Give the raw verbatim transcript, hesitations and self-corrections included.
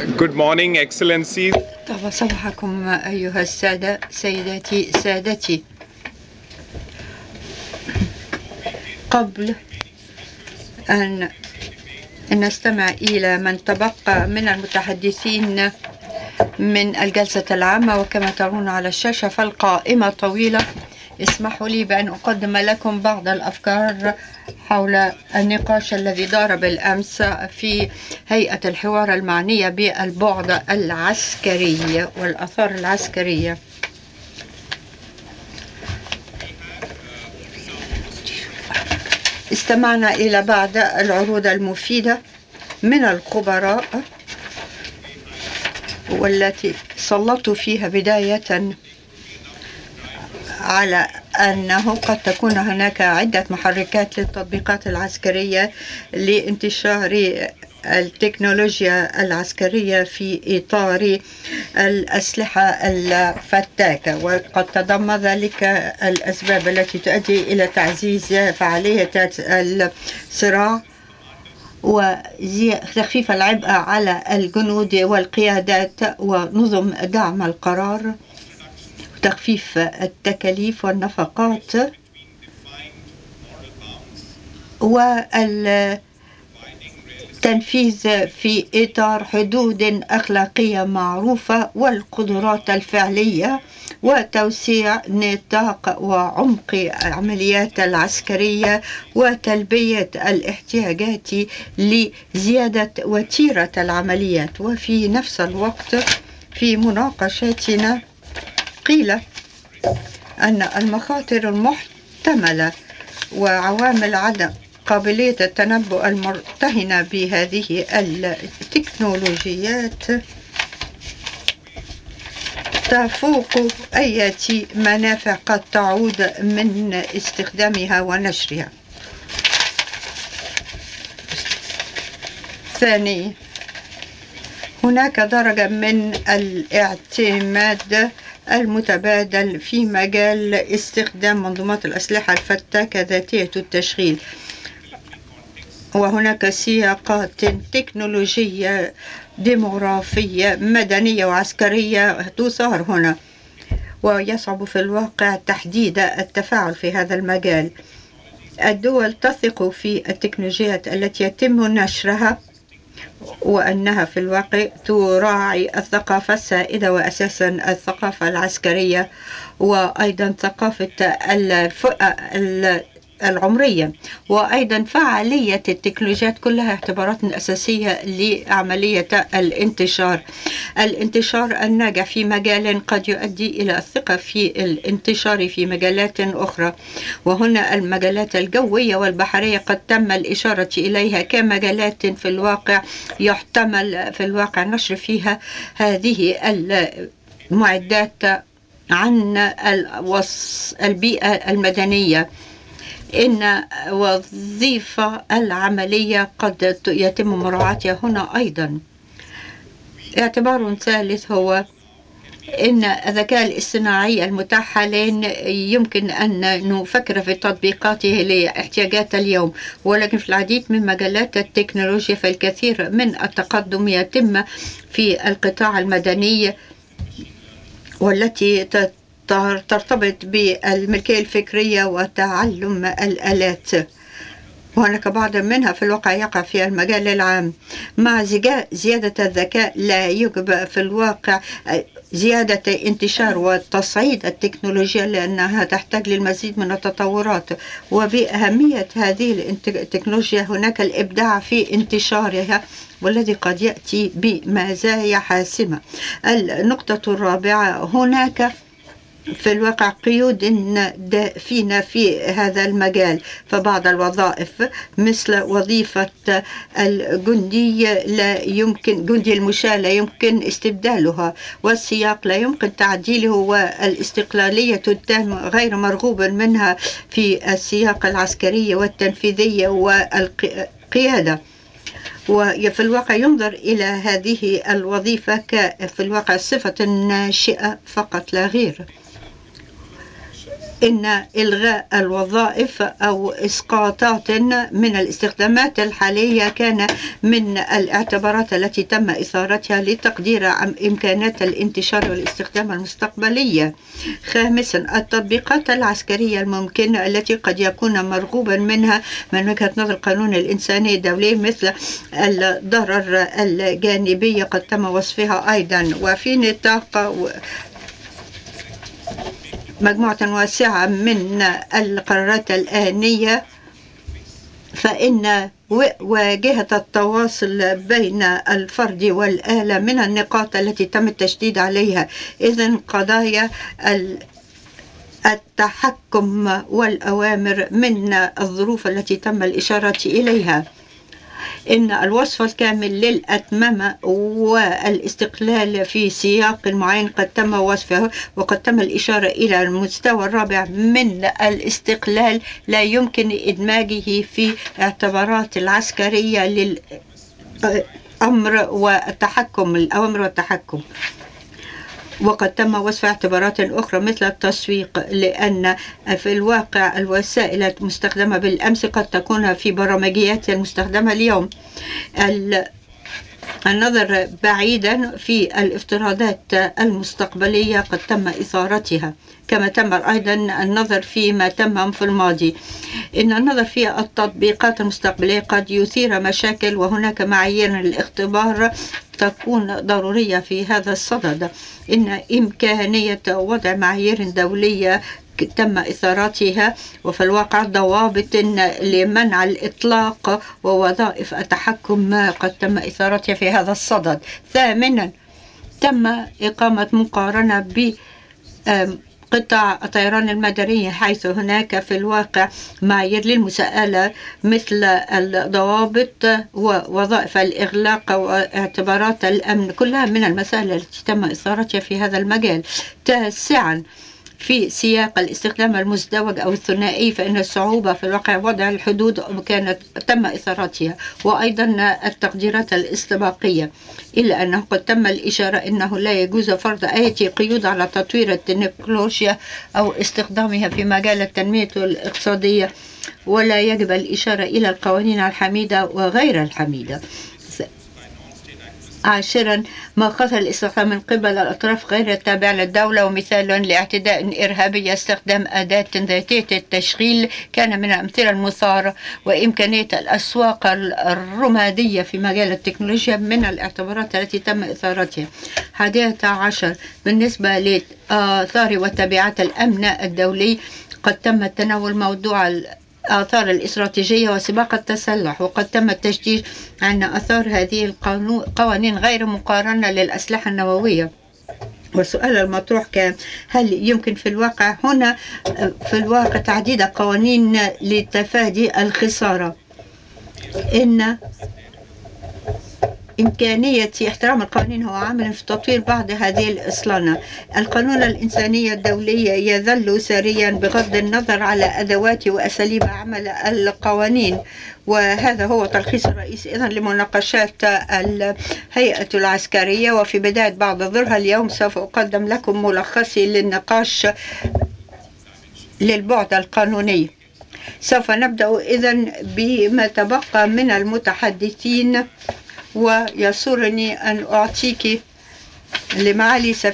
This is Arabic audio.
Good morning, Excellencies. طاب صباحكم أيها السادة، سيداتي سادتي. قبل أن نستمع إلى من تبقى من المتحدثين من الجلسة العامة، وكما ترون على الشاشة فالقائمة طويلة، اسمحوا لي بأن أقدم لكم بعض الأفكار حول النقاش الذي دار بالأمس في هيئة الحوار المعنية بالبعد العسكري والآثار العسكرية. استمعنا إلى بعض العروض المفيدة من الخبراء، والتي سلطوا فيها بداية على أنه قد تكون هناك عدة محركات للتطبيقات العسكرية لانتشار التكنولوجيا العسكرية في إطار الأسلحة الفتاكة، وقد تضمن ذلك الأسباب التي تؤدي إلى تعزيز فعالية الصراع وتخفيف العبء على الجنود والقيادات ونظم دعم القرار، تخفيف التكاليف والنفقات، والتنفيذ في إطار حدود أخلاقية معروفة، والقدرات الفعلية، وتوسيع نطاق وعمق العمليات العسكرية، وتلبية الاحتياجات لزيادة وتيرة العمليات. وفي نفس الوقت في مناقشاتنا قيل أن المخاطر المحتملة وعوامل عدم قابلية التنبؤ المرتهنة بهذه التكنولوجيات تفوق أي منافع قد تعود من استخدامها ونشرها. ثانيا، هناك درجة من الاعتماد المتبادل في مجال استخدام منظومات الأسلحة الفتاكة ذاتية التشغيل، وهناك سياقات تكنولوجية ديموغرافية مدنية وعسكرية تثار هنا، ويصعب في الواقع تحديد التفاعل في هذا المجال. الدول تثق في التكنولوجيات التي يتم نشرها، وأنها في الواقع تراعي الثقافة السائدة، وأساسا الثقافة العسكرية، وأيضا ثقافة الفئة العمرية، وأيضا فعالية التكنولوجيات، كلها اعتبارات أساسية لعملية الانتشار. الانتشار الناجح في مجال قد يؤدي إلى الثقة في الانتشار في مجالات أخرى، وهنا المجالات الجوية والبحرية قد تم الإشارة إليها كمجالات في الواقع يحتمل في الواقع نشر فيها هذه المعدات عن البيئة المدنية. إن وظيفة العملية قد يتم مراعاتها هنا أيضا. اعتبار ثالث هو إن الذكاء الاصطناعي المتاح حاليا يمكن أن نفكر في تطبيقاته لاحتياجات اليوم، ولكن في العديد من مجالات التكنولوجيا فالكثير من التقدم يتم في القطاع المدني، والتي ترتبط بالملكية الفكرية وتعلم الآلات، وهناك بعض منها في الواقع يقع في المجال العام. مع زيادة الذكاء لا يجب في الواقع زيادة انتشار وتصعيد التكنولوجيا، لأنها تحتاج للمزيد من التطورات، وبأهمية هذه التكنولوجيا هناك الإبداع في انتشارها، والذي قد يأتي بمزايا حاسمة. النقطة الرابعة، هناك في الواقع قيود دافينة في هذا المجال، فبعض الوظائف مثل وظيفة الجندي لا يمكن جندي المشاة لا يمكن استبدالها، والسياق لا يمكن تعديله، والاستقلالية التامة غير مرغوب منها في السياق العسكري والتنفيذية والقيادة. وفي الواقع ينظر إلى هذه الوظيفة كفي الواقع صفة ناشئة فقط لا غير. إن إلغاء الوظائف أو إسقاطات من الاستخدامات الحالية كان من الاعتبارات التي تم إثارتها لتقدير إمكانات الانتشار والاستخدام المستقبلية. خامسا، التطبيقات العسكرية الممكنة التي قد يكون مرغوبا منها من وجهة نظر القانون الإنساني الدولي، مثل الضرر الجانبي قد تم وصفها أيضا. وفي نطاق مجموعة واسعة من القرارات الآنية، فإن واجهة التواصل بين الفرد والآلة من النقاط التي تم التشديد عليها. إذن قضايا التحكم والأوامر من الظروف التي تم الإشارة إليها. إن الوصف الكامل للأتممة والاستقلال في سياق معين قد تم وصفه، وقد تم الإشارة إلى المستوى الرابع من الاستقلال لا يمكن إدماجه في اعتبارات العسكرية للأمر والتحكم الأوامر والتحكم. وقد تم وصف اعتبارات أخرى مثل التسويق، لأن في الواقع الوسائل المستخدمة بالأمس قد تكون في برمجيات المستخدمة اليوم. النظر بعيدا في الافتراضات المستقبلية قد تم إثارتها، كما تم أيضا النظر فيما تم في الماضي. إن النظر في التطبيقات المستقبلية قد يثير مشاكل، وهناك معايير الاختبار تكون ضرورية في هذا الصدد. إن إمكانية وضع معايير دولية تم إثارتها، وفي الواقع ضوابط لمنع الإطلاق ووظائف التحكم قد تم إثارتها في هذا الصدد. ثامنا، تم إقامة مقارنة ب قطاع الطيران المدني، حيث هناك في الواقع معايير للمساءلة مثل الضوابط ووظائف الإغلاق واعتبارات الأمن، كلها من المسائل التي تم إثارتها في هذا المجال. تاسعا، في سياق الاستخدام المزدوج أو الثنائي، فإن الصعوبة في الواقع وضع الحدود كانت تم إثارتها، وأيضا التقديرات الاستباقية، إلا أنه قد تم الإشارة أنه لا يجوز فرض أي قيود على تطوير التكنولوجيا أو استخدامها في مجال التنمية الاقتصادية، ولا يجب الإشارة إلى القوانين الحميدة وغير الحميدة. عاشرا، ما خطر الاستخدام من قبل الأطراف غير التابعة للدولة، ومثال لاعتداء إرهابي استخدام أداة ذاتية التشغيل كان من الأمثلة المثارة، وإمكانية الأسواق الرمادية في مجال التكنولوجيا من الاعتبارات التي تم إثارتها. حادية عشر، بالنسبة لآثار وتبعات الأمن الدولي، قد تم تناول موضوع آثار الاستراتيجية وسباق التسلح، وقد تم التشديد أن آثار هذه القوانين غير مقارنة للأسلحة النووية. والسؤال المطروح كان: هل يمكن في الواقع هنا في الواقع تعديد قوانين لتفادي الخسارة؟ إن إمكانية احترام القوانين هو عامل في تطوير بعض هذه الأصلانة. القانون الإنساني الدولي يظل ساريا بغض النظر على أدوات وأساليب عمل القوانين، وهذا هو تلخيص الرئيسي إذن لمناقشات الهيئة العسكرية. وفي بداية بعد ظهرها اليوم سوف أقدم لكم ملخصي للنقاش للبعد القانوني. سوف نبدأ إذن بما تبقى من المتحدثين، ويسرني أن أعطيك لمعالي